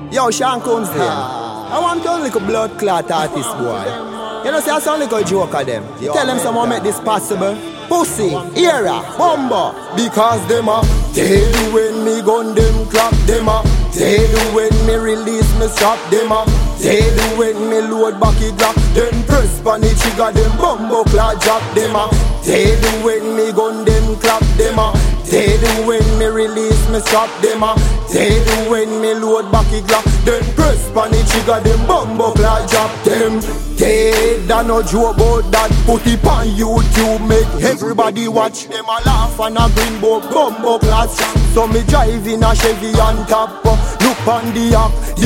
Yo, Sean Combs there. I want to like a blood clot artist, boy. You know, say I sound like a joke of them. You tell them someone make this possible. Pussy, era, bumbo. Because them a dead when me gun them clap them a dead when me release me strap them a dead when me load back it drop. Then press pan the trigger them bumbo clap drop them a dead when me gun them clap them a dead when me release me strap them a dead when me load back it drop. Then press pan the trigger them bumbo clap drop them dead. I no joke about that. Put it on YouTube, make everybody watch. Them a laugh and a green book, bumbo class. So me drive in a Chevy on top. Look on the app, the